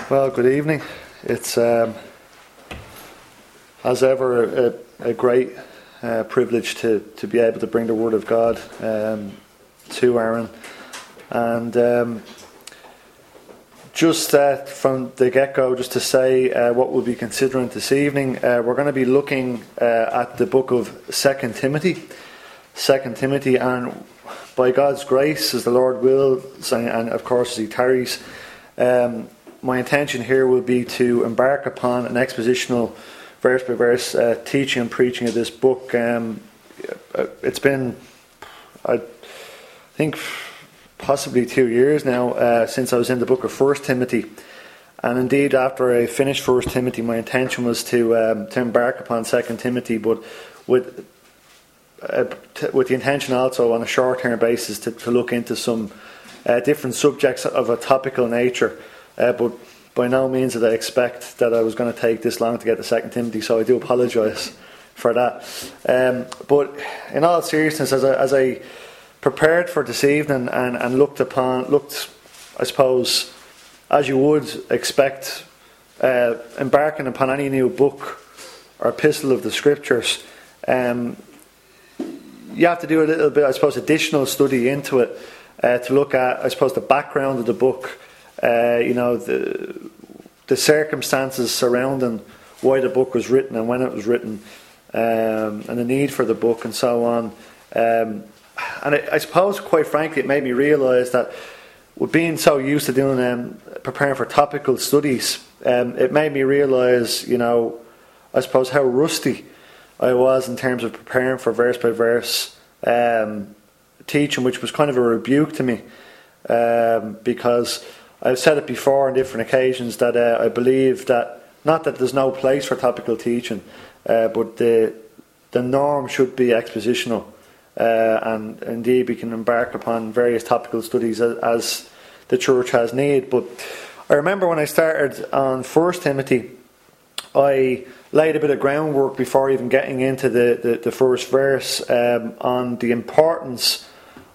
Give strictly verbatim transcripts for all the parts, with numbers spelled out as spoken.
Well, good evening. It's, um, as ever, a, a great uh, privilege to, to be able to bring the Word of God um, to Aaron. And um, just uh, from the get-go, just to say uh, what we'll be considering this evening, uh, we're going to be looking uh, at the book of Second Timothy. Second Timothy, and by God's grace, as the Lord wills, and, and of course as He tarries, um, my intention here will be to embark upon an expositional verse by verse uh, teaching and preaching of this book. Um, it's been, I think, possibly two years now uh, since I was in the book of First Timothy, and indeed after I finished First Timothy, my intention was to um, to embark upon Second Timothy, but with uh, t- with the intention also on a short-term basis to, to look into some uh, different subjects of a topical nature. Uh, but by no means did I expect that I was going to take this long to get to Second Timothy, so I do apologise for that. Um, but in all seriousness, as I, as I prepared for this evening and, and looked upon, looked, I suppose, as you would expect, uh, embarking upon any new book or epistle of the Scriptures, um, you have to do a little bit, I suppose, additional study into it uh, to look at, I suppose, the background of the book. Uh, you know, the the circumstances surrounding why the book was written and when it was written, um, and the need for the book and so on. Um, and I, I suppose, quite frankly, it made me realise that with being so used to doing um, preparing for topical studies, um, it made me realise, you know, I suppose how rusty I was in terms of preparing for verse by verse um, teaching, which was kind of a rebuke to me, um, because I've said it before on different occasions that uh, I believe that, not that there's no place for topical teaching, uh, but the the norm should be expositional, uh, and indeed we can embark upon various topical studies as, as the church has need. But I remember when I started on First Timothy, I laid a bit of groundwork before even getting into the, the, the first verse um, on the importance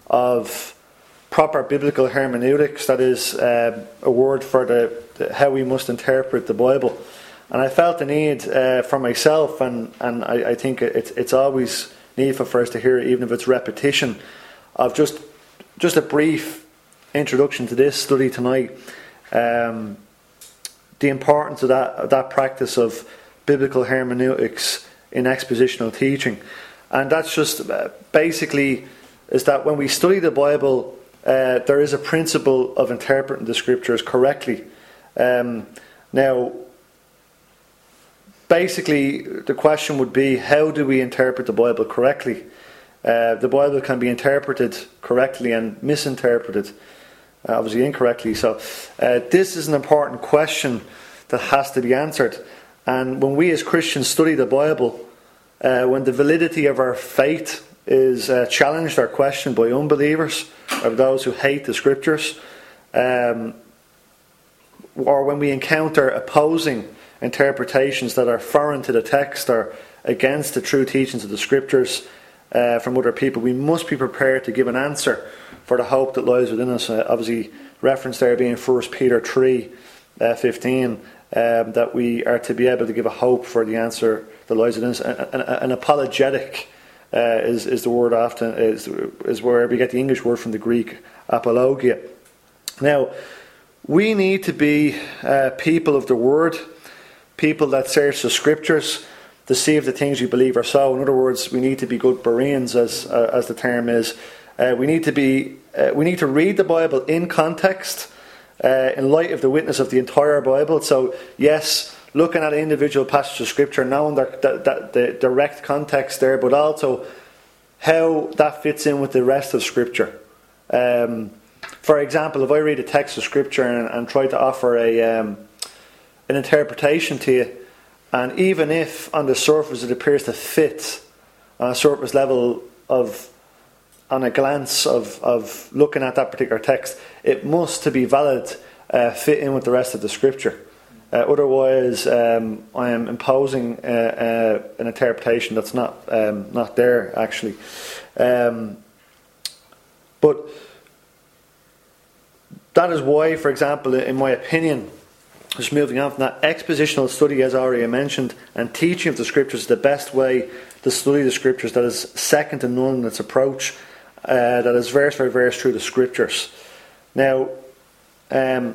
of proper biblical hermeneutics, that is uh, a word for the, the how we must interpret the Bible. And I felt the need uh, for myself, and, and I, I think it's it's always needful for us to hear it, even if it's repetition, of just just a brief introduction to this study tonight. Um, the importance of that of that practice of biblical hermeneutics in expositional teaching, and that's just uh, basically is that when we study the Bible, Uh, there is a principle of interpreting the Scriptures correctly. Um, now, basically, the question would be, how do we interpret the Bible correctly? Uh, the Bible can be interpreted correctly and misinterpreted, uh, obviously incorrectly. So, uh, this is an important question that has to be answered. And when we as Christians study the Bible, uh, when the validity of our faith is uh, challenged or questioned by unbelievers, of those who hate the Scriptures, um, or when we encounter opposing interpretations that are foreign to the text or against the true teachings of the Scriptures uh, from other people, we must be prepared to give an answer for the hope that lies within us. Uh, obviously, reference there being First Peter three fifteen, um, that we are to be able to give a hope for the answer that lies within us. An, an, an apologetic Uh, is, is the word often is is where we get the English word from the Greek apologia. Now, we need to be uh, people of the Word, people that search the Scriptures to see if the things we believe are so. In other words, we need to be good Bereans, as uh, as the term is. Uh, we need to be uh, we need to read the Bible in context, uh, in light of the witness of the entire Bible. So, yes, looking at an individual passage of Scripture, knowing that, that, that the direct context there, but also how that fits in with the rest of Scripture. Um, for example, if I read a text of Scripture and, and try to offer a um, an interpretation to you, and even if on the surface it appears to fit on a surface level of, on a glance of, of looking at that particular text, it must, to be valid, uh, fit in with the rest of the Scripture. Uh, otherwise, um, I am imposing uh, uh, an interpretation that's not um, not there, actually. Um, but that is why, for example, in my opinion, Just moving on from that, expositional study, as already mentioned, and teaching of the Scriptures is the best way to study the Scriptures. That is second to none in its approach. Uh, that is verse by verse through the Scriptures. Now, um,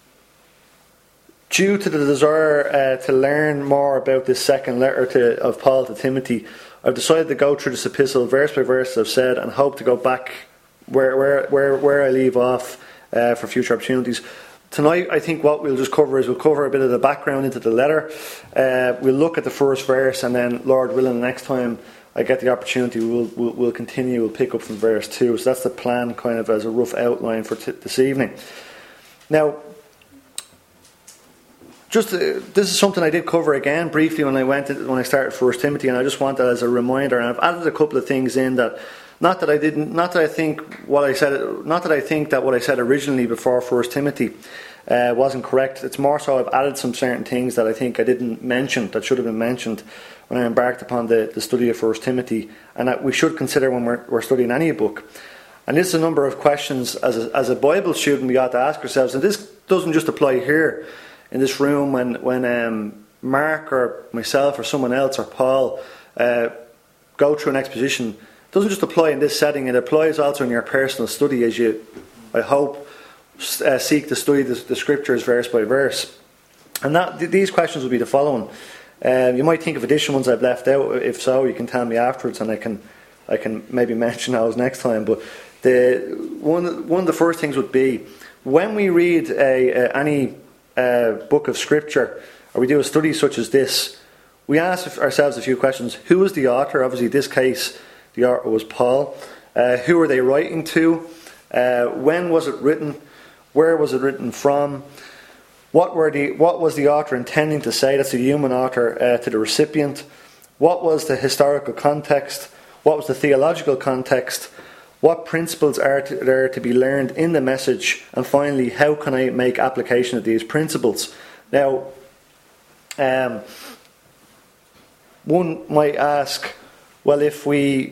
due to the desire uh, to learn more about this second letter to, of Paul to Timothy, I've decided to go through this epistle verse by verse, as I've said, and hope to go back where where where, where I leave off uh, for future opportunities. Tonight, I think what we'll just cover is we'll cover a bit of the background into the letter. Uh, we'll look at the first verse, and then, Lord willing, next time I get the opportunity, we'll, we'll, we'll continue. We'll pick up from verse two. So that's the plan, kind of as a rough outline for t- this evening. Now, just uh, this is something I did cover again briefly when I went to, when I started First Timothy, and I just want that as a reminder. And I've added a couple of things in that. Not that I didn't. Not that I think what I said. Not that I think that what I said originally before First Timothy uh, wasn't correct. It's more so I've added some certain things that I think I didn't mention that should have been mentioned when I embarked upon the, the study of First Timothy, and that we should consider when we're, we're studying any book. And this is a number of questions as a, as a Bible student we ought to ask ourselves. And this doesn't just apply here in this room when when um, Mark or myself or someone else or Paul uh, go through an exposition. It doesn't just apply in this setting, it applies also in your personal study as you, I hope, uh, seek to study the, the Scriptures verse by verse. And that th- these questions will be the following. Um, you might think of additional ones I've left out. If so, you can tell me afterwards, and I can I can maybe mention those next time. But the one one of the first things would be, when we read a, a, any uh, book of Scripture, or we do a study such as this, we ask ourselves a few questions. Who is the author? Obviously, in this case, the author was Paul. Uh, who are they writing to? Uh, when was it written? Where was it written from? What were the what was the author intending to say? That's the human author uh, to the recipient. What was the historical context? What was the theological context? What principles are to, there to be learned in the message? And finally, how can I make application of these principles? Now, um, one might ask, well, if we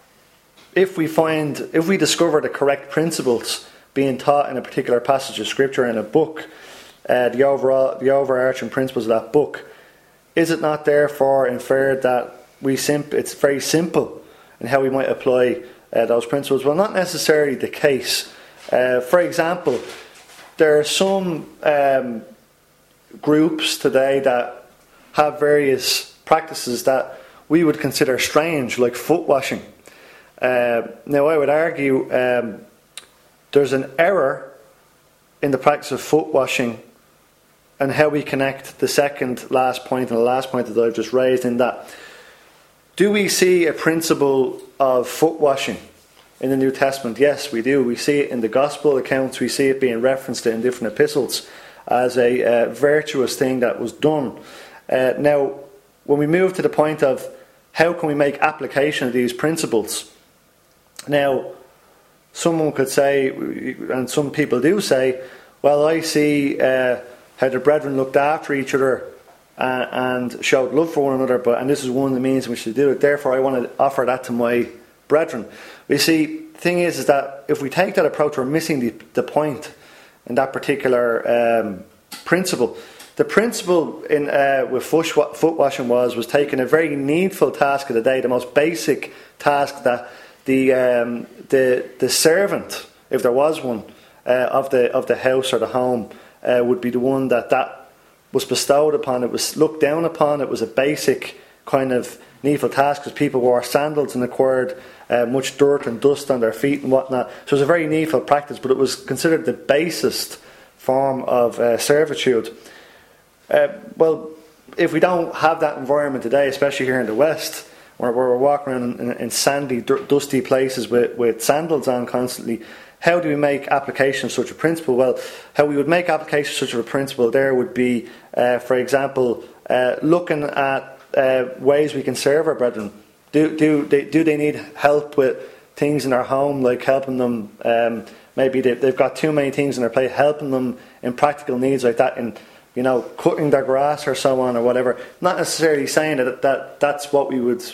If we find, if we discover the correct principles being taught in a particular passage of Scripture in a book, uh, the overall, the overarching principles of that book, is it not therefore inferred that we simp- it's very simple in how we might apply uh, those principles? Well, not necessarily the case. Uh, for example, there are some um, groups today that have various practices that we would consider strange, like foot washing. Uh, now, I would argue um, there's an error in the practice of foot washing and how we connect the second last point and the last point that I've just raised, in that, do we see a principle of foot washing in the New Testament? Yes, we do. We see it in the Gospel accounts. We see it being referenced in different epistles as a uh, virtuous thing that was done. Uh, now, when we move to the point of how can we make application of these principles, now, someone could say, and some people do say, well, I see uh, how the brethren looked after each other uh, and showed love for one another, but and this is one of the means in which they do it. Therefore, I want to offer that to my brethren. You see, the thing is, is that if we take that approach, we're missing the, the point in that particular um, principle. The principle in uh, with foot, foot washing was was taking a very needful task of the day, the most basic task that the um, the the servant, if there was one, uh, of the of the house or the home, uh, would be the one that that was bestowed upon. It was looked down upon. It was a basic kind of needful task, because people wore sandals and acquired uh, much dirt and dust on their feet and whatnot. So it was a very needful practice, but it was considered the basest form of uh, servitude. Uh, well, if we don't have that environment today, especially here in the West, where we're walking around in, in sandy, dusty places with, with sandals on constantly, how do we make application of such a principle? Well, how we would make application of such a principle there would be, uh, for example, uh, looking at uh, ways we can serve our brethren. Do do they, do they need help with things in their home, like helping them, um, maybe they, they've got too many things in their plate, helping them in practical needs like that, in, you know, cutting their grass or so on or whatever. Not necessarily saying that, that that's what we would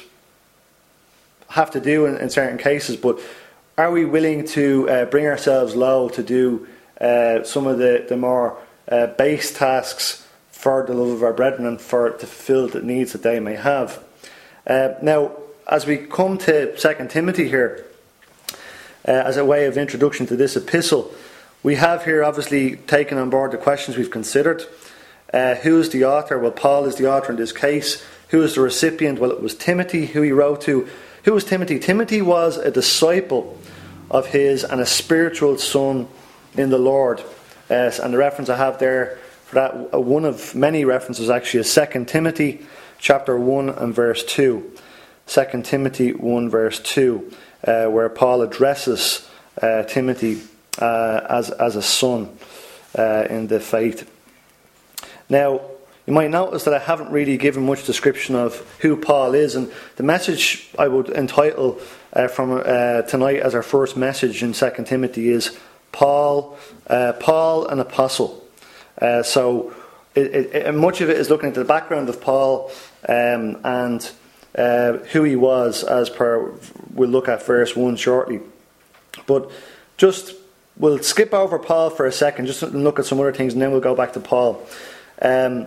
have to do in, in certain cases, but are we willing to uh, bring ourselves low to do uh, some of the, the more uh, base tasks for the love of our brethren and for to fulfill the needs that they may have. Uh, now, as we come to Second Timothy here, uh, as a way of introduction to this epistle, we have here obviously taken on board the questions we've considered. Uh, who is the author? Well, Paul is the author in this case. Who is the recipient? Well, it was Timothy, who he wrote to. Who was Timothy? Timothy was a disciple of his and a spiritual son in the Lord. Uh, and the reference I have there for that, uh, one of many references actually, is Second Timothy chapter one and verse two. Second Timothy one verse two, uh, where Paul addresses uh, Timothy uh, as, as a son uh, in the faith. Now, you might notice that I haven't really given much description of who Paul is, and the message I would entitle uh, from uh, tonight as our first message in Second Timothy is Paul, uh, Paul, an apostle. Uh, so, it, it, much of it is looking at the background of Paul um, and uh, who he was, as per we'll look at verse one shortly. But just we'll skip over Paul for a second, just look at some other things, and then we'll go back to Paul. Um,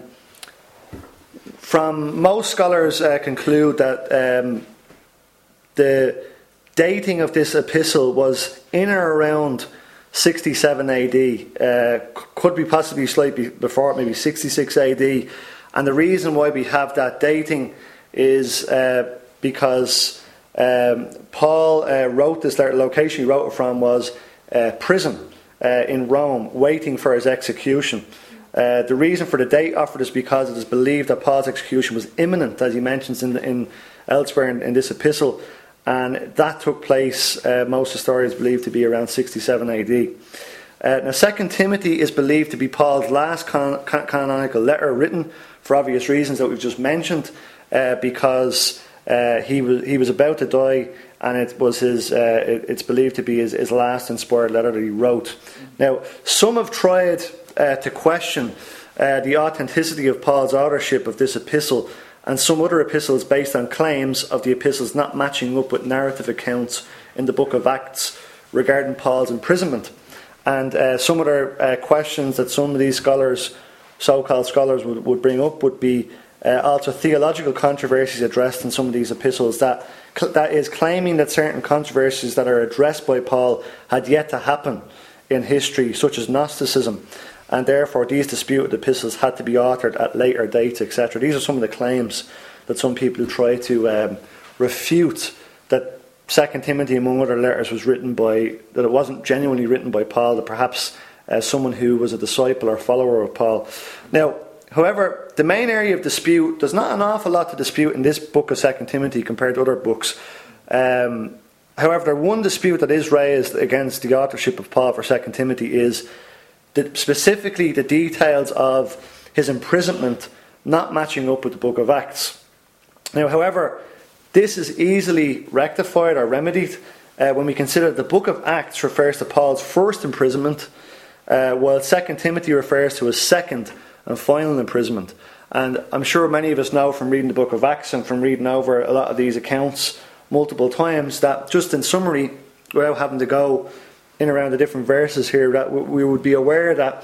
from most scholars uh, conclude that um, the dating of this epistle was in or around sixty-seven A D. Uh, could be possibly slightly before, maybe sixty-six A D. And the reason why we have that dating is uh, because um, Paul uh, wrote this letter. The location he wrote it from was uh, prison uh, in Rome, waiting for his execution. Uh, the reason for the date offered is because it is believed that Paul's execution was imminent, as he mentions in, in elsewhere in, in this epistle, and that took place, uh, most historians believe, to be around sixty-seven A D. Uh, now, Second Timothy is believed to be Paul's last con- con- canonical letter, written for obvious reasons that we've just mentioned, uh, because uh, he was he was about to die, and it was his. Uh, it, it's believed to be his, his last inspired letter that he wrote. Now, some have tried Uh, to question uh, the authenticity of Paul's authorship of this epistle and some other epistles based on claims of the epistles not matching up with narrative accounts in the book of Acts regarding Paul's imprisonment. And uh, some other uh, questions that some of these scholars, so-called scholars, would, would bring up would be uh, also theological controversies addressed in some of these epistles, that, that is claiming that certain controversies that are addressed by Paul had yet to happen in history, such as Gnosticism. And therefore these disputed epistles had to be authored at later dates, et cetera. These are some of the claims that some people who try to um, refute that Second Timothy, among other letters, was written by, that it wasn't genuinely written by Paul, that perhaps uh, someone who was a disciple or follower of Paul. Now, however, the main area of dispute, there's not an awful lot to dispute in this book of Second Timothy compared to other books. Um, however, one dispute that is raised against the authorship of Paul for Second Timothy is The, specifically the details of his imprisonment not matching up with the book of Acts. Now, however, this is easily rectified or remedied uh, when we consider the book of Acts refers to Paul's first imprisonment, uh, while Second Timothy refers to his second and final imprisonment. And I'm sure many of us know from reading the book of Acts and from reading over a lot of these accounts multiple times that, just in summary, without having to go in around the different verses here, that we would be aware that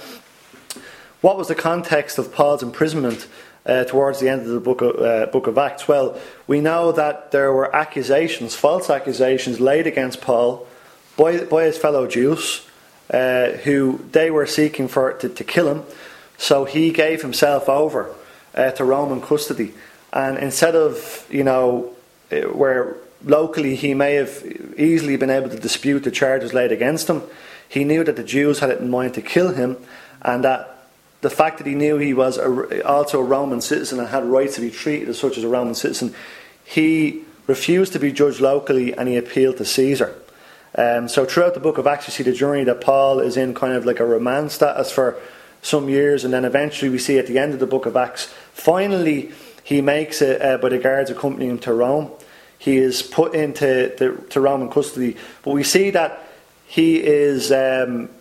what was the context of Paul's imprisonment uh, towards the end of the book of, uh, book of Acts. Well, we know that there were accusations, false accusations laid against Paul by, by his fellow Jews, uh, who they were seeking for to, to kill him. So he gave himself over uh, to Roman custody, and instead of, you know, where locally he may have easily been able to dispute the charges laid against him, he knew that the Jews had it in mind to kill him, and that the fact that he knew he was a, also a Roman citizen and had rights to be treated as such as a Roman citizen, he refused to be judged locally and he appealed to Caesar. Um, so throughout the book of Acts you see the journey that Paul is in, kind of like a remand status for some years, and then eventually we see at the end of the book of Acts, finally he makes it uh, by the guards accompanying him to Rome. He is put into the, to Roman custody. But we see that he is... Um,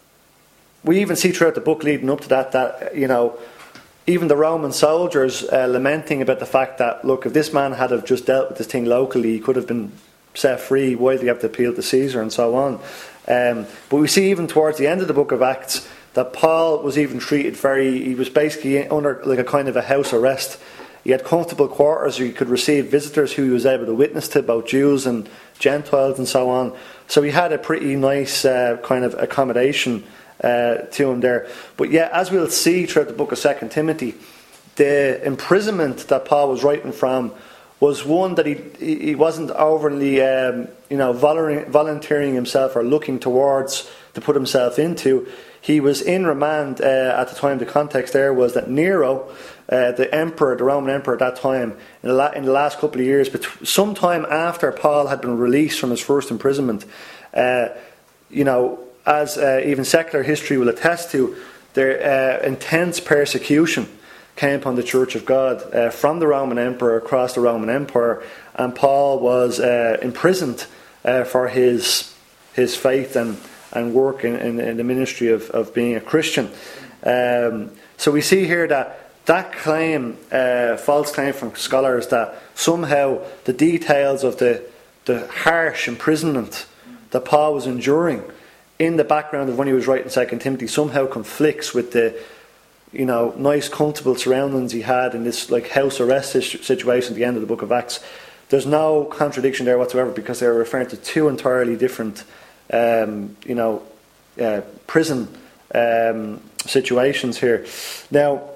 we even see throughout the book leading up to that, that, you know, even the Roman soldiers uh, lamenting about the fact that, look, if this man had have just dealt with this thing locally, he could have been set free. Why did he have to appeal to Caesar and so on? Um, but we see even towards the end of the book of Acts that Paul was even treated very, he was basically under like a kind of a house arrest. He had comfortable quarters, he could receive visitors who he was able to witness to, both Jews and Gentiles and so on. So he had a pretty nice uh, kind of accommodation uh, to him there. But yeah, as we'll see throughout the book of Second Timothy, the imprisonment that Paul was writing from was one that he he wasn't overly um, you know volunteering himself or looking towards to put himself into. He was in remand uh, at the time. The context there was that Nero, uh, the emperor, the Roman emperor at that time, in the, la- in the last couple of years, but sometime after Paul had been released from his first imprisonment, uh, you know, as uh, even secular history will attest to, their uh, intense persecution came upon the Church of God uh, from the Roman Emperor across the Roman Empire, and Paul was uh, imprisoned uh, for his his faith and, and work in, in, in the ministry of, of being a Christian. Um, so we see here that that claim, uh, false claim from scholars, that somehow the details of the, the harsh imprisonment that Paul was enduring in the background of when he was writing Second Timothy somehow conflicts with the you know, nice, comfortable surroundings he had in this like house arrest situation at the end of the book of Acts. There's no contradiction there whatsoever, because they're referring to two entirely different, um, you know, uh, prison um, situations here. Now,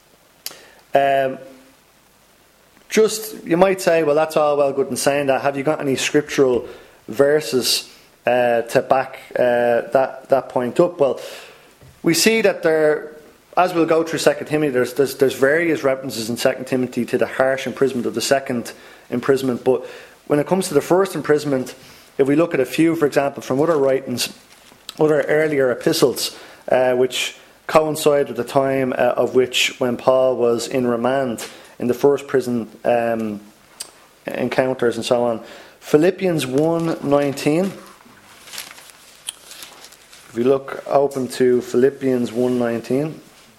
um, just you might say, well, that's all well, good and saying that. Have you got any scriptural verses uh, to back uh, that that point up? Well, we see that there. As we'll go through Second Timothy, there's, there's there's various references in Second Timothy to the harsh imprisonment of the second imprisonment. But when it comes to the first imprisonment, if we look at a few, for example, from other writings, other earlier epistles, uh, which coincide with the time uh, of which when Paul was in remand in the first prison um, encounters and so on. Philippians one nineteen. If we look open to Philippians one nineteen.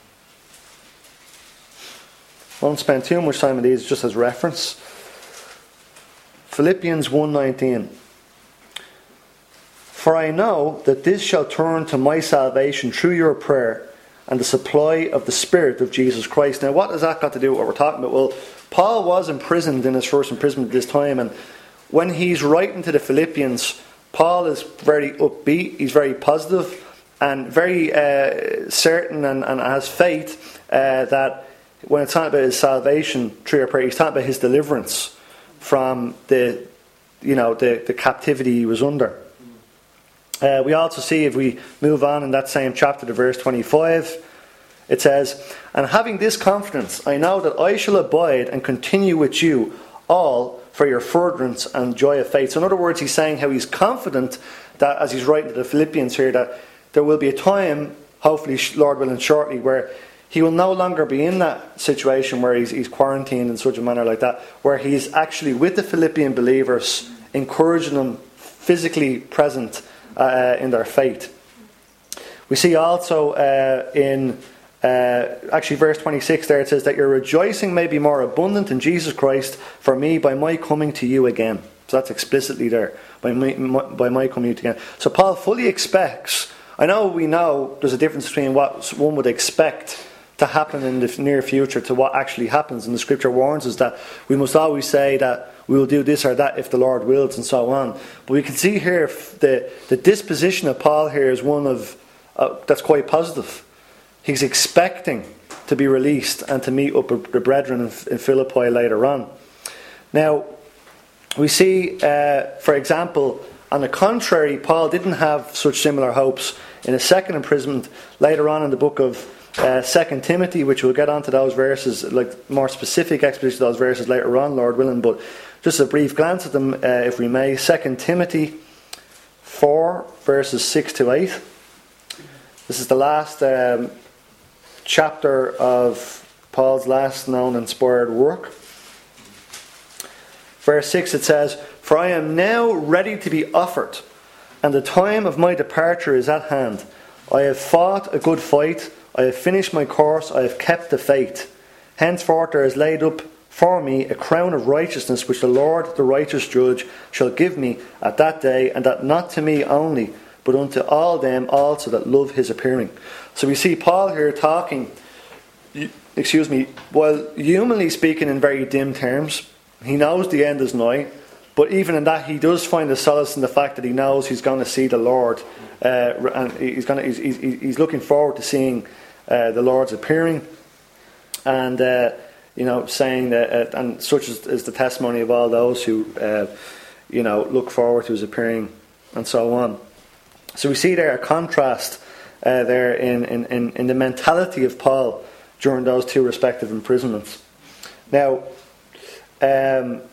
Won't spend too much time on these, just as reference. Philippians one nineteen. For I know that this shall turn to my salvation through your prayer and the supply of the Spirit of Jesus Christ. Now, what has that got to do with what we're talking about? Well, Paul was imprisoned in his first imprisonment at this time, and when he's writing to the Philippians, Paul is very upbeat, he's very positive, and very uh, certain and, and has faith uh, that when it's talking about his salvation through your prayer, he's talking about his deliverance from the, you know, the, the captivity he was under. Uh, we also see, if we move on in that same chapter to verse twenty-five, it says, and having this confidence, I know that I shall abide and continue with you all for your furtherance and joy of faith. So in other words, he's saying how he's confident that, as he's writing to the Philippians here, that there will be a time, hopefully, Lord willing, shortly, where he will no longer be in that situation where he's, he's quarantined in such a manner like that, where he's actually with the Philippian believers, encouraging them, physically present uh, in their faith. We see also uh, in uh, actually verse twenty-six there, it says that your rejoicing may be more abundant in Jesus Christ for me by my coming to you again. So that's explicitly there, by my, my, by my coming to you again. So Paul fully expects, I know we know there's a difference between what one would expect to happen in the near future to what actually happens, and the scripture warns us that we must always say that we will do this or that if the Lord wills, and so on. But we can see here the, the disposition of Paul here is one of uh, that's quite positive. He's expecting to be released and to meet up with the brethren in, in Philippi later on. Now we see uh, for example, on the contrary, Paul didn't have such similar hopes in his second imprisonment later on in the book of Uh, Second Timothy, which we'll get onto those verses, like more specific exposition of those verses later on, Lord willing, but just a brief glance at them, uh, if we may. Second Timothy four, verses six to eight. This is the last um, chapter of Paul's last known inspired work. Verse six, it says, for I am now ready to be offered, and the time of my departure is at hand. I have fought a good fight, I have finished my course, I have kept the faith. Henceforth there is laid up for me a crown of righteousness, which the Lord, the righteous judge, shall give me at that day, and that not to me only, but unto all them also that love his appearing. So we see Paul here talking, excuse me, while humanly speaking in very dim terms. He knows the end is nigh, but even in that he does find a solace in the fact that he knows he's going to see the Lord, uh, and he's going to, he's, he's, he's looking forward to seeing uh, the Lord's appearing, and uh, you know, saying that, uh, and such is, is the testimony of all those who uh, you know look forward to his appearing, and so on. So we see there a contrast uh, there in, in, in the mentality of Paul during those two respective imprisonments. Now, um,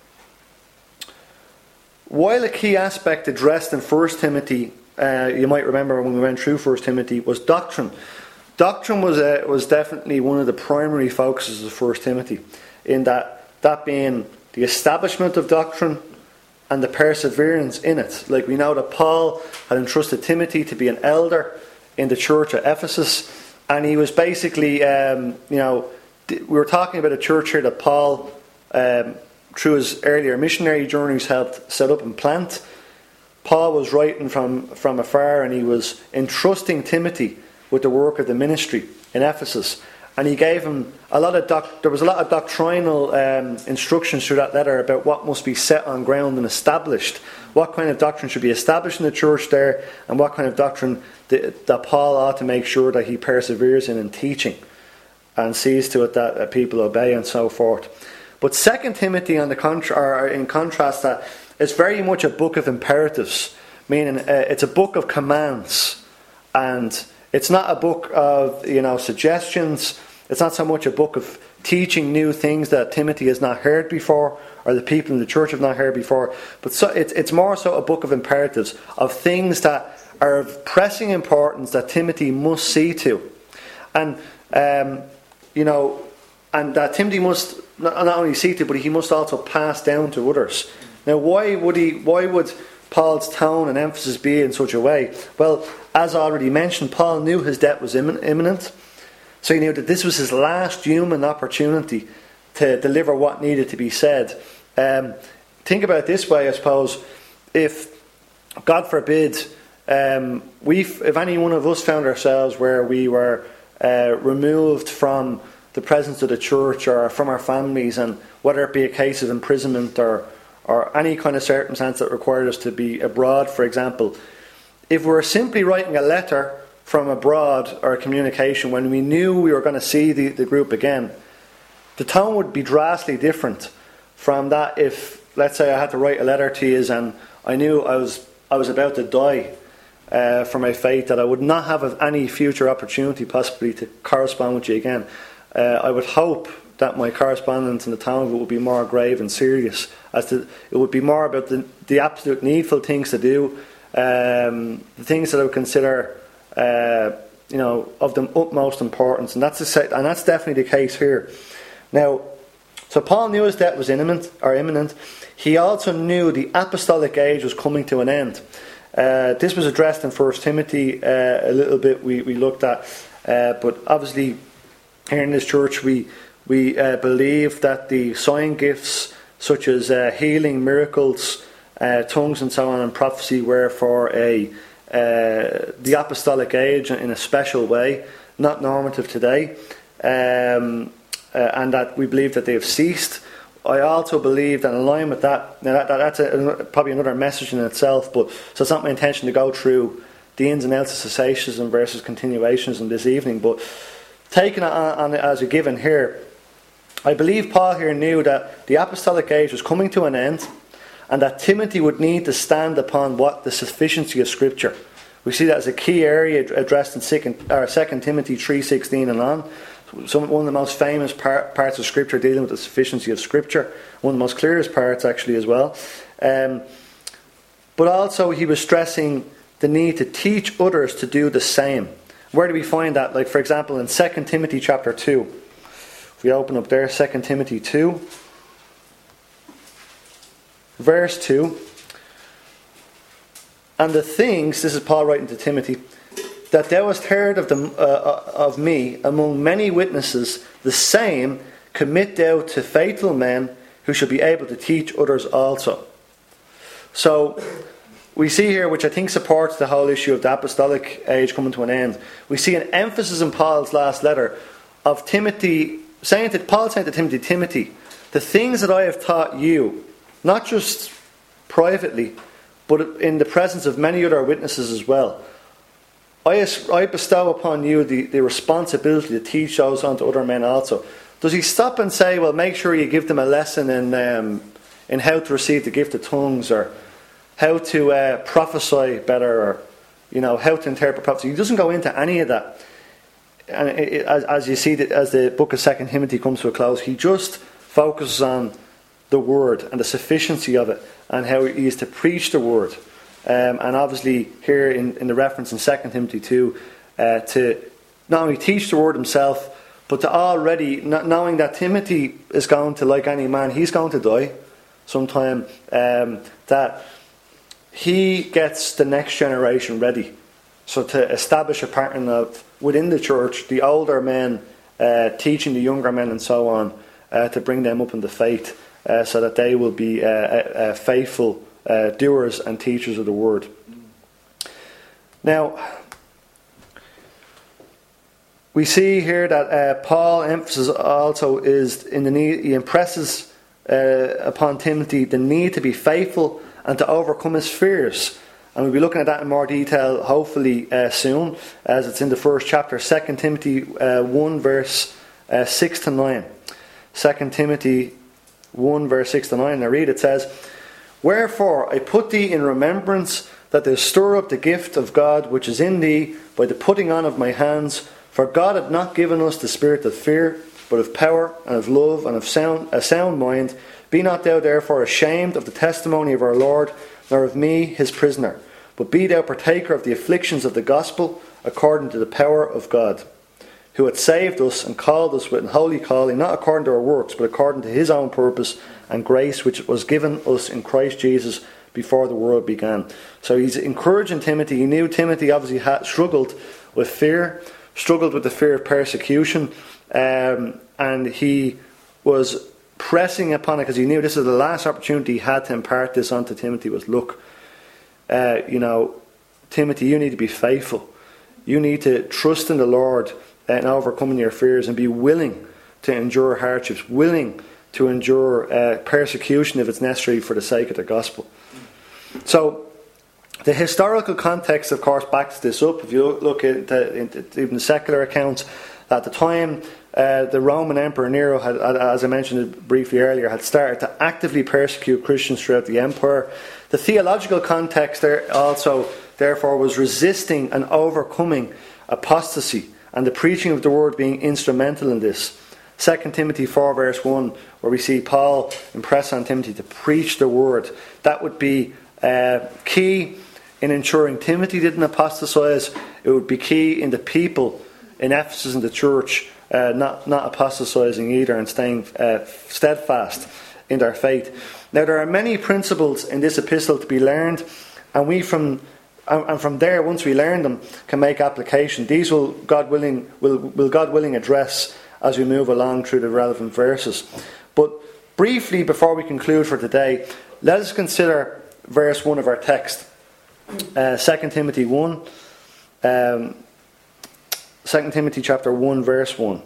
while a key aspect addressed in First Timothy, uh, you might remember when we went through First Timothy, was doctrine. Doctrine was uh, was definitely one of the primary focuses of First Timothy, in that that being the establishment of doctrine and the perseverance in it. Like we know that Paul had entrusted Timothy to be an elder in the church at Ephesus, and he was basically, um, you know, we were talking about a church here that Paul, um, through his earlier missionary journeys, helped set up and plant. Paul was writing from, from afar, and he was entrusting Timothy with the work of the ministry in Ephesus. And he gave him a lot of doc- there was a lot of doctrinal um, instructions through that letter about what must be set on ground and established, what kind of doctrine should be established in the church there, and what kind of doctrine that, that Paul ought to make sure that he perseveres in in teaching, and sees to it that uh, people obey, and so forth. But Second Timothy, on the contra- or in contrast, that it's very much a book of imperatives, meaning uh, it's a book of commands, and it's not a book of, you know, suggestions. It's not so much a book of teaching new things that Timothy has not heard before, or the people in the church have not heard before. But so it's it's more so a book of imperatives, of things that are of pressing importance that Timothy must see to, and um, you know, and that Timothy must not, not only see to, but he must also pass down to others. Now, why would he? Why would Paul's tone and emphasis be in such a way? Well, as already mentioned, Paul knew his death was imminent. So he knew that this was his last human opportunity to deliver what needed to be said. Um, think about it this way, I suppose. If, God forbid, um, we, if any one of us found ourselves where we were uh, removed from the presence of the church or from our families, and whether it be a case of imprisonment or or any kind of circumstance that required us to be abroad, for example, if we were simply writing a letter from abroad or a communication when we knew we were going to see the, the group again, the tone would be drastically different from that if, let's say, I had to write a letter to you and I knew I was I was about to die uh, for my faith, that I would not have any future opportunity possibly to correspond with you again. Uh, I would hope that my correspondence in the tone of it would be more grave and serious, as to, it would be more about the, the absolute needful things to do, um, the things that I would consider, uh, you know, of the utmost importance, and that's the, and that's definitely the case here. Now, so Paul knew his death was imminent, or imminent. He also knew the apostolic age was coming to an end. Uh, this was addressed in First Timothy uh, a little bit. We we looked at, uh, but obviously here in this church we. We uh, believe that the sign gifts, such as uh, healing, miracles, uh, tongues and so on, and prophecy, were for a uh, the apostolic age in a special way, not normative today, um, uh, and that we believe that they have ceased. I also believe that in line with that, now that, that that's a, probably another message in itself, but so it's not my intention to go through the ins and outs of cessationism versus continuationism this evening, but taking it on, on as a given here, I believe Paul here knew that the apostolic age was coming to an end, and that Timothy would need to stand upon what the sufficiency of Scripture. We see that as a key area addressed in second, or Second Timothy three sixteen and on. Some, one of the most famous par- parts of Scripture dealing with the sufficiency of Scripture. One of the most clearest parts actually as well. Um, but also he was stressing the need to teach others to do the same. Where do we find that? Like, for example, in Second Timothy chapter two. If we open up there, Second Timothy two, verse two. And the things, this is Paul writing to Timothy, that thou hast heard of, them, uh, of me among many witnesses, the same commit thou to faithful men who shall be able to teach others also. So, we see here, which I think supports the whole issue of the apostolic age coming to an end, we see an emphasis in Paul's last letter of Timothy, saying to Paul saying to Timothy, Timothy, the things that I have taught you, not just privately, but in the presence of many other witnesses as well, I, I bestow upon you the, the responsibility to teach those on to other men also. Does he stop and say, well, make sure you give them a lesson in um, in how to receive the gift of tongues, or how to uh, prophesy better, or you know, how to interpret prophecy? He doesn't go into any of that. And it, it, as, as you see, as the book of Second Timothy comes to a close, he just focuses on the word and the sufficiency of it, and how he is to preach the word. Um, and obviously here in, in the reference in Second Timothy two, uh, to not only teach the word himself, but to already, not knowing that Timothy is going to, like any man, he's going to die sometime, um, that he gets the next generation ready. So to establish a pattern of, within the church, the older men uh, teaching the younger men and so on, uh, to bring them up in the faith, uh, so that they will be uh, uh, faithful uh, doers and teachers of the word. Now, we see here that uh, Paul emphasis also is in the need, he impresses uh, upon Timothy the need to be faithful and to overcome his fears. And we'll be looking at that in more detail hopefully uh, soon, as it's in the first chapter, Second Timothy uh, one verse uh, six to nine. Second Timothy one verse six to nine, I read, it says, Wherefore I put thee in remembrance that thou stir up the gift of God which is in thee by the putting on of my hands. For God hath not given us the spirit of fear, but of power and of love and of sound, a sound mind. Be not thou therefore ashamed of the testimony of our Lord, nor of me his prisoner, but be thou partaker of the afflictions of the gospel, according to the power of God, who hath saved us and called us with an holy calling, not according to our works, but according to his own purpose and grace, which was given us in Christ Jesus before the world began. So he's encouraging Timothy. He knew Timothy obviously had struggled with fear, struggled with the fear of persecution, um, and he was pressing upon it because he knew this is the last opportunity he had to impart this onto Timothy. Was look, uh, you know, Timothy, you need to be faithful. You need to trust in the Lord and overcoming your fears, and be willing to endure hardships, willing to endure uh, persecution if it's necessary for the sake of the gospel. So the historical context, of course, backs this up. If you look into, into even the secular accounts, at the time, uh, the Roman Emperor Nero had, as I mentioned briefly earlier, had started to actively persecute Christians throughout the empire. The theological context there also, therefore, was resisting and overcoming apostasy, and the preaching of the word being instrumental in this. Second Timothy four verse one, where we see Paul impress on Timothy to preach the word. That would be uh, key in ensuring Timothy didn't apostatize. It would be key in the people in Ephesus and the church uh, not, not apostatizing either, and staying uh, steadfast in their faith. Now, there are many principles in this epistle to be learned, and we from and from there, once we learn them, can make application. These will God willing will, will God willing address as we move along through the relevant verses. But briefly, before we conclude for today, let us consider verse one of our text. Uh, Second Timothy one, um, Second Timothy chapter one, verse one.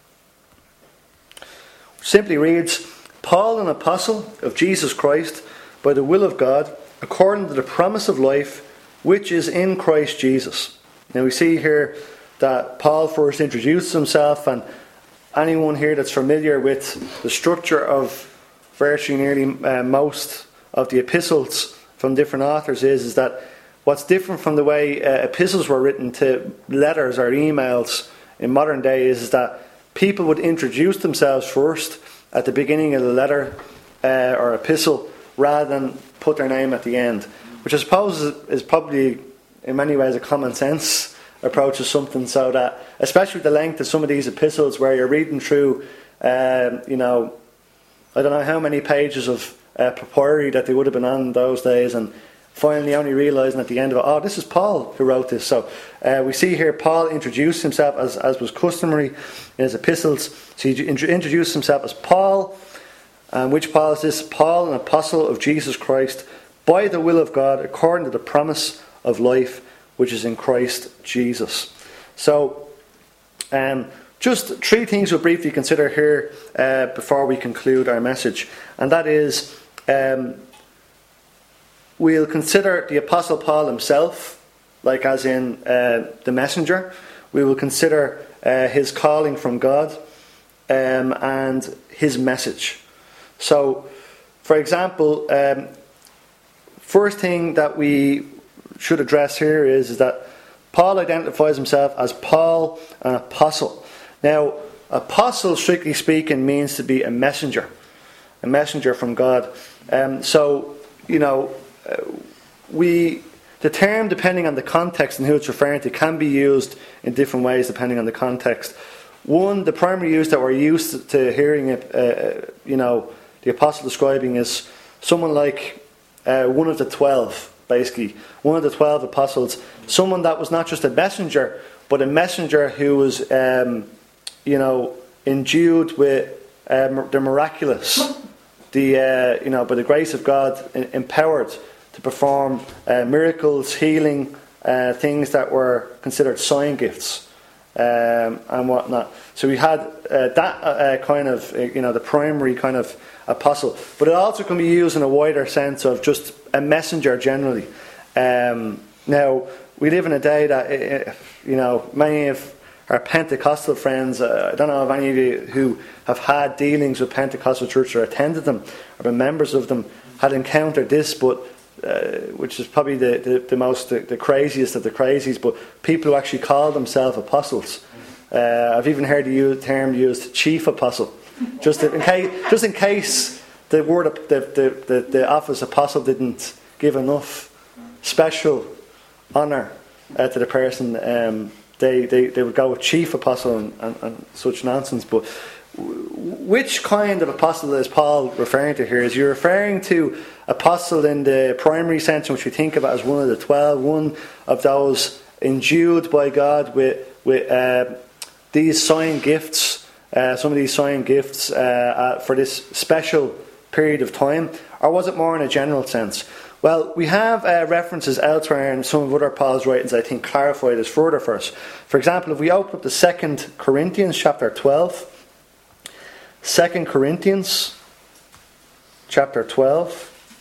Simply reads, Paul, an apostle of Jesus Christ, by the will of God, according to the promise of life, which is in Christ Jesus. Now we see here that Paul first introduces himself, and anyone here that's familiar with the structure of virtually nearly uh, most of the epistles from different authors is, is that what's different from the way uh, epistles were written to letters or emails in modern days is that people would introduce themselves first at the beginning of the letter uh, or epistle, rather than put their name at the end, which I suppose is, is probably in many ways a common sense approach to something, so that, especially with the length of some of these epistles where you're reading through, um, you know, I don't know how many pages of uh, papyri that they would have been on in those days, and finally only realising at the end of it, oh, this is Paul who wrote this. So uh, we see here Paul introduced himself as, as was customary in his epistles. So he introduced himself as Paul. And which Paul is this? Paul, an apostle of Jesus Christ, by the will of God, according to the promise of life which is in Christ Jesus. So, um, just three things we'll briefly consider here uh, before we conclude our message. And that is, um, we'll consider the Apostle Paul himself, like as in uh, the messenger. We will consider uh, his calling from God um, and his message. So, for example, um, first thing that we should address here is, is that Paul identifies himself as Paul, an apostle. Now, apostle, strictly speaking, means to be a messenger, a messenger from God. Um, so, you know, uh, we the term, depending on the context and who it's referring to, can be used in different ways depending on the context. One, the primary use that we're used to hearing it, uh, you know, the apostle describing is someone like uh, one of the twelve, basically. One of the twelve apostles. Someone that was not just a messenger, but a messenger who was, um, you know, endued with uh, the miraculous, the uh, you know, by the grace of God, empowered to perform uh, miracles, healing, uh, things that were considered sign gifts. Um, and whatnot. So we had uh, that uh, kind of, uh, you know, the primary kind of apostle. But it also can be used in a wider sense of just a messenger generally. Um, now, we live in a day that, uh, you know, many of our Pentecostal friends, uh, I don't know if any of you who have had dealings with Pentecostal church or attended them or been members of them had encountered this, but Uh, which is probably the, the, the most the, the craziest of the crazies, but people who actually call themselves apostles. Uh, I've even heard the term used, chief apostle, just in case, just in case the word the, the, the, the office apostle didn't give enough special honour uh, to the person. Um, they, they they would go with chief apostle and, and, and such nonsense. But which kind of apostle is Paul referring to here? Is he referring to apostle in the primary sense, in which we think about as one of the twelve, one of those endued by God with with uh, these sign gifts, uh, some of these sign gifts uh, uh, for this special period of time, or was it more in a general sense? Well, we have uh, references elsewhere in some of other Paul's writings I think clarify this further for us. For example, if we open up to Second Corinthians chapter twelve, Second Corinthians chapter twelve,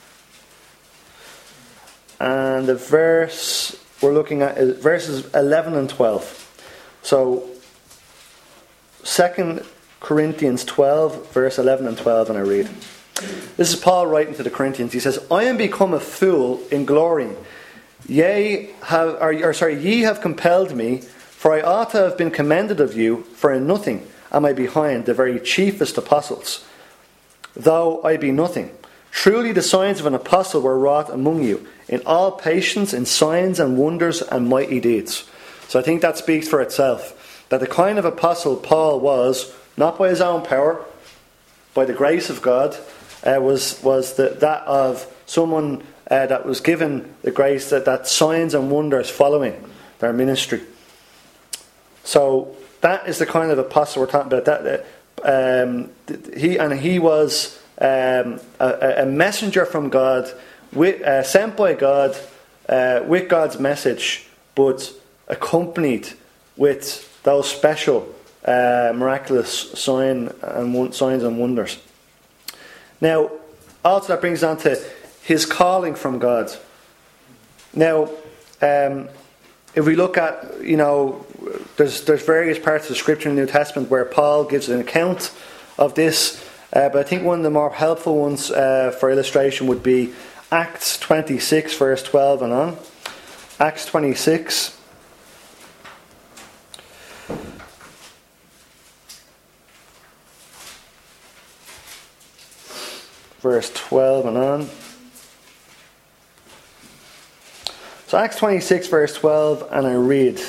and the verse we're looking at is verses eleven and twelve. So, Second Corinthians twelve, verse eleven and twelve, and I read. This is Paul writing to the Corinthians. He says, "I am become a fool in glorying. Yea, have, or, or sorry, ye have compelled me, for I ought to have been commended of you, for in nothing am I behind the very chiefest apostles, though I be nothing. Truly the signs of an apostle were wrought among you, in all patience, in signs and wonders and mighty deeds." So I think that speaks for itself, that the kind of apostle Paul was, not by his own power, by the grace of God, uh, was was the, that of someone uh, that was given the grace that, that signs and wonders following their ministry. So that is the kind of apostle we're talking about. That um, he and he was um, a, a messenger from God, with, uh, sent by God uh, with God's message, but accompanied with those special uh, miraculous sign and signs and wonders. Now, also that brings on to his calling from God. Now, um, if we look at, you know, there's there's various parts of Scripture in the New Testament where Paul gives an account of this, uh, but I think one of the more helpful ones uh, for illustration would be Acts twenty-six, verse twelve and on. Acts twenty-six. Verse twelve and on. So Acts twenty-six, verse twelve, and I read.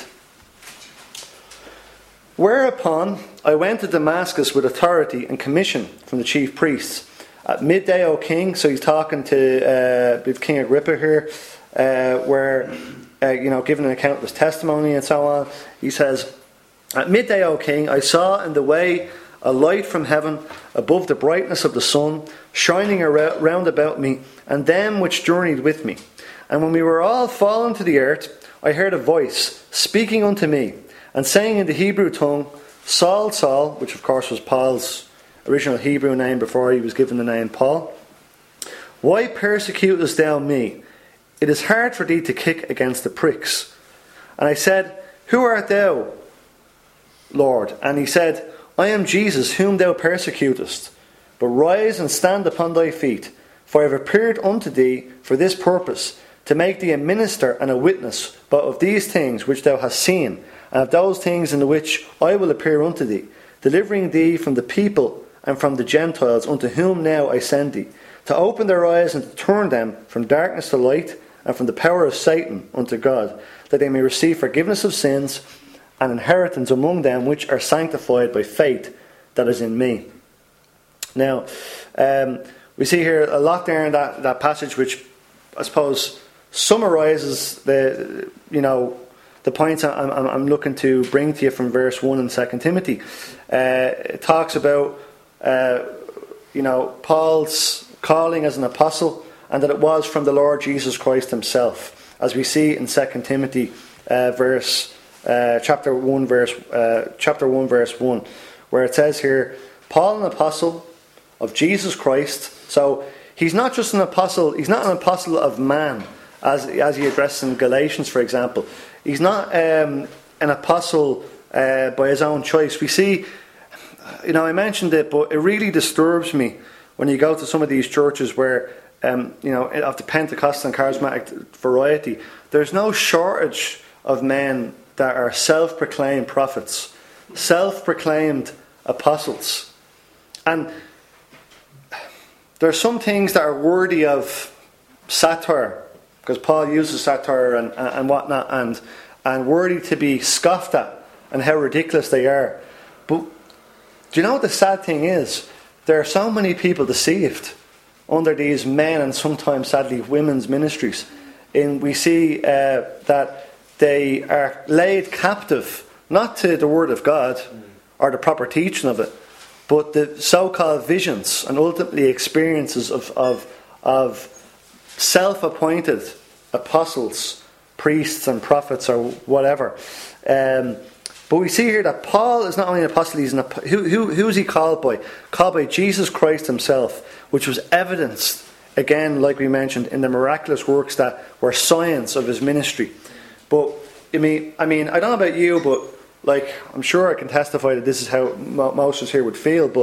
"Whereupon I went to Damascus with authority and commission from the chief priests. At midday, O king," so he's talking to uh, with King Agrippa here, uh, where, uh, you know, giving an account of his testimony and so on. He says, "At midday, O king, I saw in the way a light from heaven, above the brightness of the sun, shining round about me, and them which journeyed with me. And when we were all fallen to the earth, I heard a voice speaking unto me, and saying in the Hebrew tongue, Saul, Saul, which of course was Paul's original Hebrew name before he was given the name Paul, why persecutest thou me? It is hard for thee to kick against the pricks. And I said, Who art thou, Lord? And he said, I am Jesus, whom thou persecutest. But rise and stand upon thy feet, for I have appeared unto thee for this purpose, to make thee a minister and a witness both of these things which thou hast seen, and of those things in the which I will appear unto thee, delivering thee from the people and from the Gentiles, unto whom now I send thee, to open their eyes and to turn them from darkness to light, and from the power of Satan unto God, that they may receive forgiveness of sins and inheritance among them which are sanctified by faith that is in me. Now, um, we see here a lot there in that, that passage, which I suppose summarises the you know the points I'm, I'm, I'm looking to bring to you from verse one in Second Timothy. Uh, it talks about uh, you know Paul's calling as an apostle, and that it was from the Lord Jesus Christ himself, as we see in Second Timothy uh, verse uh, chapter one verse uh, chapter one verse one, where it says here, Paul, an apostle of Jesus Christ. So he's not just an apostle. He's not an apostle of man, as as he addresses in Galatians, for example. He's not um, an apostle uh, by his own choice. We see, you know, I mentioned it, but it really disturbs me when you go to some of these churches where, um, you know, of the Pentecostal and charismatic variety, there's no shortage of men that are self-proclaimed prophets, self-proclaimed apostles. And there are some things that are worthy of satire, because Paul uses satire and, and whatnot, and, and worthy to be scoffed at, and how ridiculous they are. But do you know what the sad thing is? There are so many people deceived under these men and sometimes, sadly, women's ministries. And we see uh, that they are laid captive, not to the Word of God or the proper teaching of it, but the so-called visions and ultimately experiences of, of, of self-appointed apostles, priests and prophets or whatever. Um, but we see here that Paul is not only an apostle, he's an, who, who, who is he called by? Called by Jesus Christ himself, which was evidenced, again, like we mentioned, in the miraculous works that were signs of his ministry. But, I mean, I mean, I don't know about you, but like, I'm sure I can testify that this is how most of us here would feel, but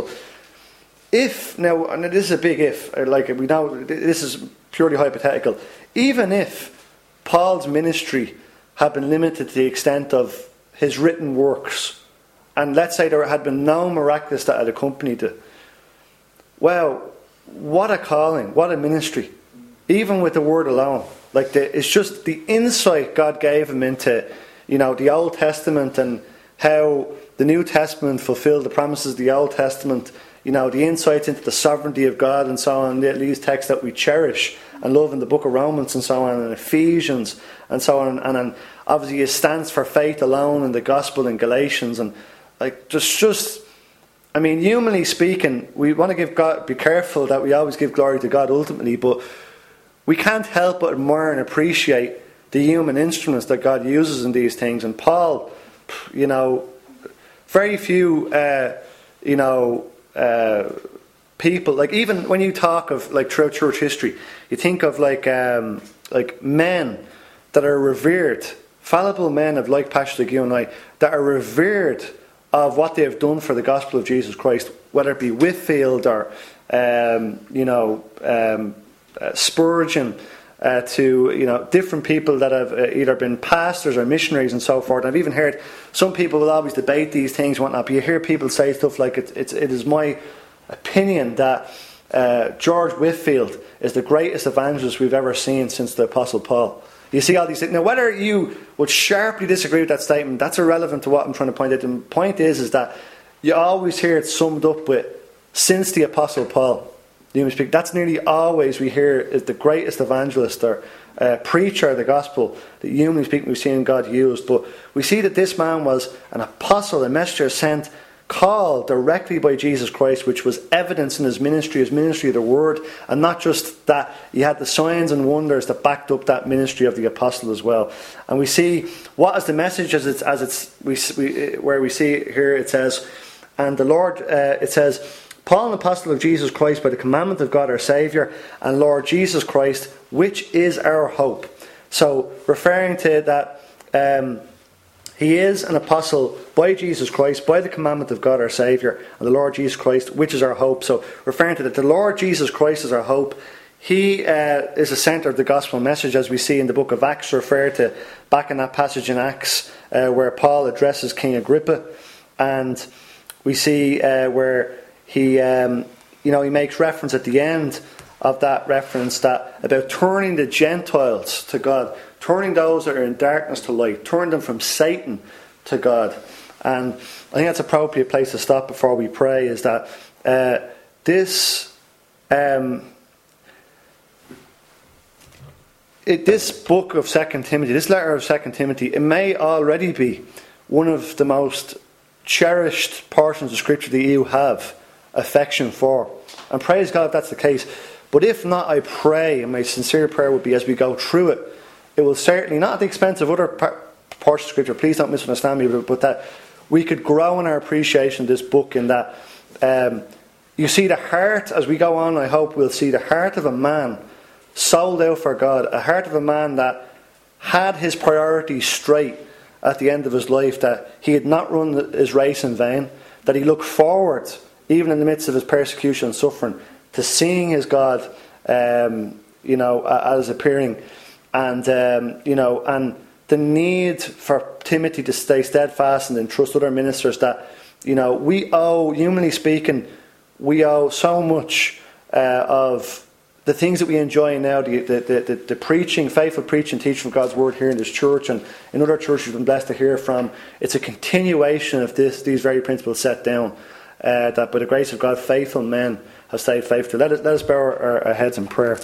if, now, and this is a big if, like we know, this is purely hypothetical, even if Paul's ministry had been limited to the extent of his written works, and let's say there had been no miraculous that had accompanied it, well, what a calling, what a ministry, even with the word alone. Like, the, it's just the insight God gave him into, you know, the Old Testament and how the New Testament fulfilled the promises of the Old Testament, you know, the insights into the sovereignty of God and so on, these texts that we cherish and love in the book of Romans and so on, and Ephesians and so on, and, and obviously it stands for faith alone in the gospel in Galatians, and like just, just, I mean, humanly speaking, we want to give God, be careful that we always give glory to God ultimately, but we can't help but admire and appreciate the human instruments that God uses in these things. And Paul, you know, very few, uh, you know, uh, people, like even when you talk of like throughout church history, you think of like um, like men that are revered, fallible men of like passion like you and I, that are revered of what they have done for the gospel of Jesus Christ, whether it be Whitefield or um, you know um, uh, Spurgeon. Uh, to you know different people that have uh, either been pastors or missionaries and so forth. And I've even heard some people will always debate these things and whatnot, but you hear people say stuff like it, it's, it is my opinion that uh, George Whitefield is the greatest evangelist we've ever seen since the Apostle Paul. You see all these things. Now, whether you would sharply disagree with that statement, that's irrelevant to what I'm trying to point out. The point is, is that you always hear it summed up with since the Apostle Paul. Speak. That's nearly always we hear is the greatest evangelist or uh, preacher of the gospel that humanly speaking we've seen God used. But we see that this man was an apostle, a messenger sent called directly by Jesus Christ, which was evidence in his ministry, his ministry of the word, and not just that, he had the signs and wonders that backed up that ministry of the apostle as well. And we see what is the message as it's as it's we, we where we see here it says, and the Lord uh, it says, Paul, an apostle of Jesus Christ, by the commandment of God our Saviour, and Lord Jesus Christ, which is our hope. So referring to that. Um, He is an apostle by Jesus Christ, by the commandment of God our Saviour, and the Lord Jesus Christ, which is our hope. So, referring to that, the Lord Jesus Christ is our hope. He uh, is the centre of the gospel message, as we see in the book of Acts, referred to back in that passage in Acts, uh, where Paul addresses King Agrippa, and we see uh, where he, um, you know, he makes reference at the end of that reference that about turning the Gentiles to God, turning those that are in darkness to light, turning them from Satan to God. And I think that's an appropriate place to stop before we pray, is that uh, this um, it, this book of Second Timothy, this letter of Second Timothy, it may already be one of the most cherished portions of Scripture that you have affection for. And praise God if that's the case. But if not, I pray, and my sincere prayer would be, as we go through it, it will certainly, not at the expense of other par- portions of Scripture, please don't misunderstand me, but, but that we could grow in our appreciation of this book, in that um, you see the heart, as we go on, I hope we'll see the heart of a man sold out for God, a heart of a man that had his priorities straight at the end of his life, that he had not run his race in vain, that he looked forward, even in the midst of his persecution and suffering, to seeing his God, um, you know, as appearing, and um, you know, and the need for Timothy to stay steadfast and entrust other ministers. That, you know, we owe, humanly speaking, we owe so much uh, of the things that we enjoy now, the the, the the the preaching, faithful preaching, teaching of God's word here in this church and in other churches we've been blessed to hear from. It's a continuation of this these very principles set down. Uh, that by the grace of God, faithful men have stayed faithful. Let us, let us bow our, our heads in prayer.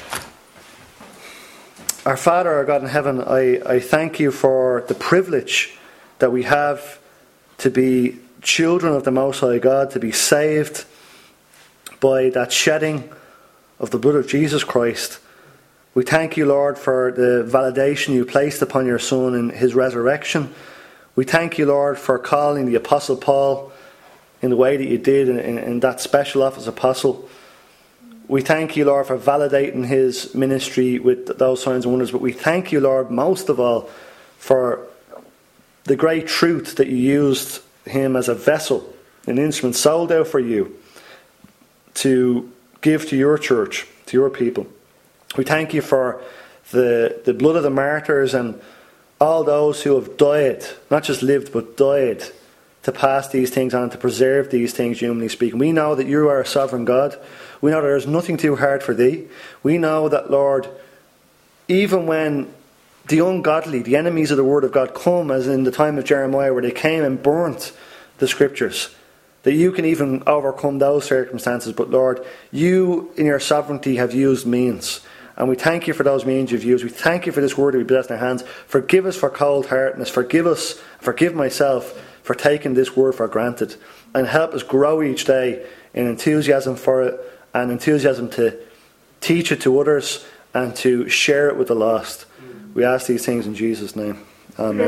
Our Father, our God in heaven, I, I thank you for the privilege that we have to be children of the Most High God, to be saved by that shedding of the blood of Jesus Christ. We thank you, Lord, for the validation you placed upon your Son in his resurrection. We thank you, Lord, for calling the Apostle Paul in the way that you did in, in, in that special office apostle. We thank you, Lord, for validating his ministry with those signs and wonders. But we thank you, Lord, most of all, for the great truth that you used him as a vessel, an instrument sold out for you to give to your church, to your people. We thank you for the, the blood of the martyrs and all those who have died, not just lived, but died, to pass these things on, to preserve these things, humanly speaking. We know that you are a sovereign God. We know that there is nothing too hard for thee. We know that, Lord, even when the ungodly, the enemies of the word of God come, as in the time of Jeremiah, where they came and burnt the scriptures, that you can even overcome those circumstances. But Lord, you in your sovereignty have used means. And we thank you for those means you've used. We thank you for this word that we bless in our hands. Forgive us for cold-heartedness. Forgive us, forgive myself, for taking this word for granted, and help us grow each day in enthusiasm for it, and enthusiasm to teach it to others and to share it with the lost. We ask these things in Jesus' name. Amen.